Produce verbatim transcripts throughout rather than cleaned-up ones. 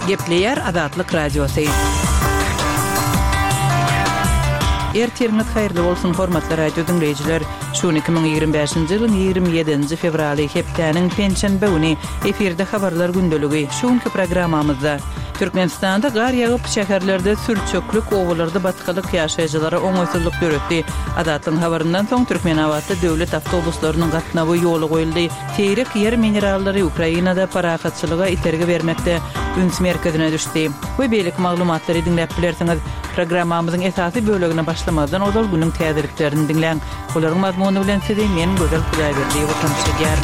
Gepleyer Azatlyk Radiosu. Ertirňiz haýyrly bolsun hormatly radio dinleýijiler. Şu iki bin ýygrimi beşinji ýylyň ýygrimi ýedinji fevraly hepdeniň penşenbe güni efirde habarlar gündöligi. Şuňky programmamyzda Türkmenistanda gar ýagyp şäherlerde sürçöklük owalarda batkalyk ýaşaýjylara oňoýsuzlyk görüpdi. Adatlyň habaryndan soň Türkmen awatda döwlet awtobuslarynyň gatnawy ýoly goýuldy. Teýrek ýer minerallary Ukrainada parahatçylyga iterge bermekde üns merkezine düşdi. Bu beýlik maglumatlary dinläp bilersiňiz. Programmamyzyň esasy bölegine başlamadan odal günüň täzeliklerini dinleň. Olaryň mazmuny bilen sizi men Gözel Kudaýberdi ýa-da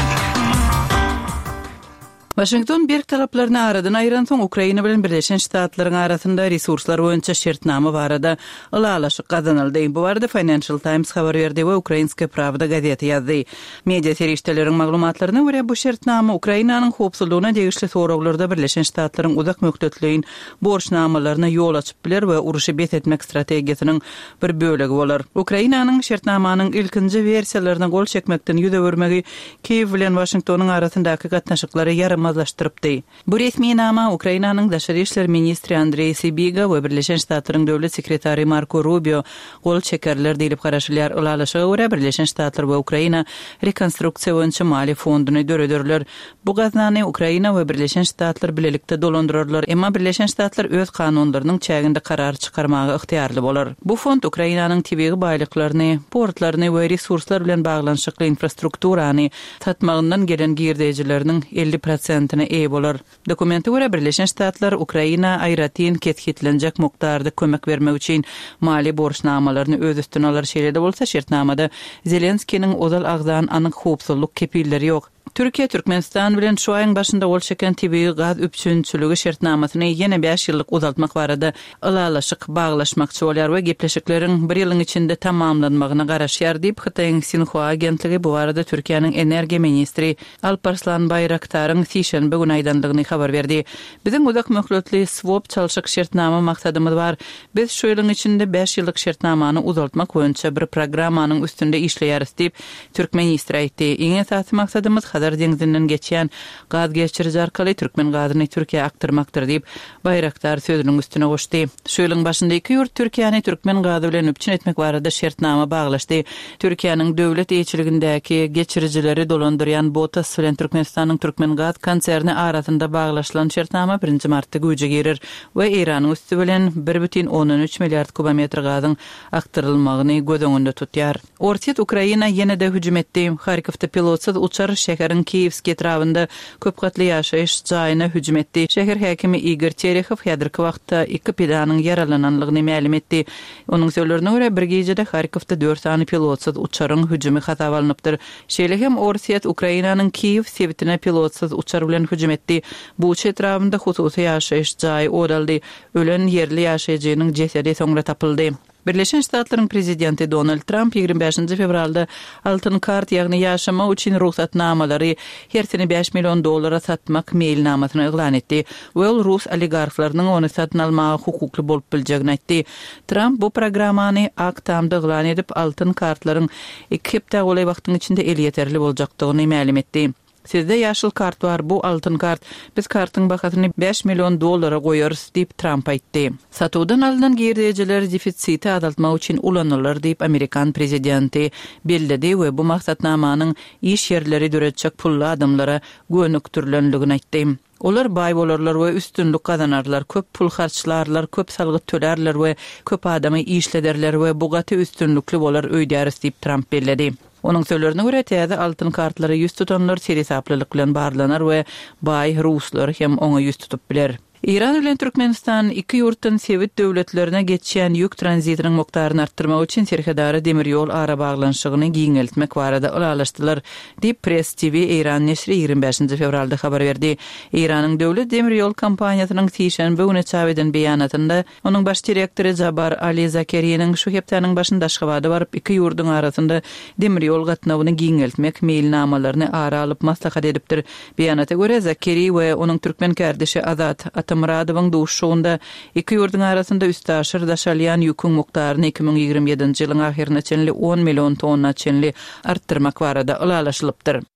Washington berk talaplaryny aradan aýran soň Ukraina bilen Birleşen Ştatlaryň arasynda resurslar boýunça şertnama barada ılalaşyk gazanyldy. Bu barada Financial Times habar berdi we Ukrainska Pravda gazeti ýazdy. Media serişdeleriň maglumatlaryna görä bu şertnama Ukrainanyň howpsuzlygyna degişli soraglarda Birleşen Ştatlaryň uzak möhletliğin borçnamalaryna ýol açyp biler we uruşy bet etmek strategiýasynyň bir bölegi bolar. Ukrainanyň şertnamanyň ilkinji versiýalaryna gol çekmekden ýüze bermegi Kiýew bilen Washingtonyň arasyndaky gatnaşyklary ýaram mazlaştırıpdy. Bu resmi nama Ukrainanyň daşary işler ministri Andrey Sybiga we Birleşen Ştatlaryň döwlet sekretary Marco Rubio gol çekerler diýip garaşylýar. Ulalaşyga görä Birleşen Ştatlar we Ukraina rekonstruksiýa boýunça mali fonduny döredürler. Bu gaznany Ukraina we Birleşen Ştatlar bilelikde dolandyrarlar. Emma Birleşen Ştatlar öz kanunlarynyň çäginde karar çykarmagy ihtiýarly bolar. Bu fond Ukrainanyň tebigi baýlyklaryny, portlaryny we resurslar bilen baglanyşykly infrastrukturany satmagyndan gelen girdijileriniň elli prosent e bolar. Dokumente görä Birleşen Ştatlar Ukraina aýratyn ketgitlenjek mukdarda kömek bermek üçin mali borçnamalaryny öz üstüne alar şeýlede bolsa şertnamada Zelenskiň ozal agzan anyk howpsuzlyk kepilleri ýok. Türkiýe Türkmenistan bilen şu aýyň başynda gol çeken tebigi gaz üçinçiligi şertnamasyny ýene beş ýyllyk uzaltmak barada ılalaşyk baglaşmakçy bolýar we gepleşikleriň bir ýylyň içinde tamamlanmagyna garaşýar diýip Hytaýyň Sinhua agentligi bu barada Türkiýanyň energiýa ministri Alparslan Bayraktaryň sişenbe güni aýdanlygyny habar berdi. Biziň uzak möhletli swap çalşyk şertnama maksadymyz bar. Biz şu ýylyň içinde beş ýyllyk şertnamany uzaltmak boýunça bir programmanyň üstünde işleýäris diýip Türk ministri aýtdy. Iň esasy maksadymyz Hazar deňizinden geçýän gaz geçirici arkaly Türkmen gazyny Türkiýe aktyrmakdyr diýip Bayraktar sözüniň üstüne goşdy. Şu ýylyň başynda iki ýurt Türkiýany Türkmen gazy bilen üpçün etmek barada şertnama baglaşdy. Türkiýanyň döwlet eýçiligindäki geçiricileri dolandyrýan Botas bilen Türkmenistanyň Türkmen gaz konserni arasynda baglaşylan şertnama birinji martda güýje girer we Iranyň üstü bilen bir бүтүн ондон үч milliard kubometr gazyň aktyrylmagyny göz öňünde tutýar. Ortiýet Ukraina ýene-de hüjüm etdi. Harkivde pilotsyz uçar şäheriň Kiýewski etrafynda köp gatly ýaşaýyş jaýyna hüjüm etdi. Şäher häkimi Igor Terekhov häzirki wagtda iki pilanyň yaralananlygyny ma'lum etdi. Onuň sözlerine görä bir gecede Harkivde dört sany pilotsyz uçaryň hüjümi hata alınıpdyr. Şeýle hem Ortiýet Ukrainanyň Kiýew sebitine pilotsyz uçar bilen hüjüm etdi. Bu uç etrafynda hususy ýaşaýyş jaý odaldy. Ölen yerli ýaşaýjynyň jesedi soňra tapyldy. Birleşen Ştatlaryň prezidenti Donald Trump ýygrimi beşinji fevralda altyn kart ýagny ýaşama üçin ruhsatnamalary her sene beş million dollara satmak meýilnamasyny eglan etdi. Ol rus oligarflarynyň ony satyn almagy hukukly bolup biljegini aýtdy. Trump bu programmany aktamda eglan edip altyn kartlaryň iki hepde goly wagtyň içinde el ýeterli boljakdygyny ma'lum etdi. Sizde ýaşyl kart bar, bu altyn kart. Biz kartyň bahasyny beş million dollara goýarys diýip Trump aýtdy. Satowdan alynan girdijiler defisiti azaltmak üçin ulanylýar diýip Amerikan prezidenti bellidi we bu maksatnamanyň iş ýerleri döretjek pully adamlara gönükdirlenligini aýtdy. Olar baý bolarlar we üstünlük gazanarlar, köp pul harçlarlar, köp salgy tölerler we köp adamy işlederler we bu gaty üstünlükli bolar öýdäris diýip Trump bellidi. Onuň sözlerine görä täze altyn kartlary ýüz tutanlar serhesaplylyk bilen barlanar we baý ruslar hem oňa ýüz tutup biler. İran bilen Türkmenistan iki ýurtdan sebit döwletlerine geçýän ýük tranzitiniň mukdaryny artdyrmak üçin serhedary demir ýol ara baglanşygyny giňeltmek barada ulalaşdylar diýip Press T V İran neşri ýygrimi beşinji fevralda habar berdi. İranyň döwlet demir ýol kompaniýasynyň Tişen bugün çaweden beýanatynda onuň baş direktory Jabar Ali Zakeriýanyň şu hepdeniň başynda Aşgabatda baryp iki ýurduň arasynda demir ýol gatnawyny giňeltmek meýilnamalaryny ara alyp maslahat edipdir. Beýanata görä Zakeriýa we onuň türkmen kardeşi Azat Muradowyň duşşugunda iki ýurduň arasynda üstaşyr daşalýan ýüküň mukdaryny iki bin ýygrimi ýedinji ýylyň ahyrına çenli on million tonna çenli artdyrmak barada ulalaşylypdyr.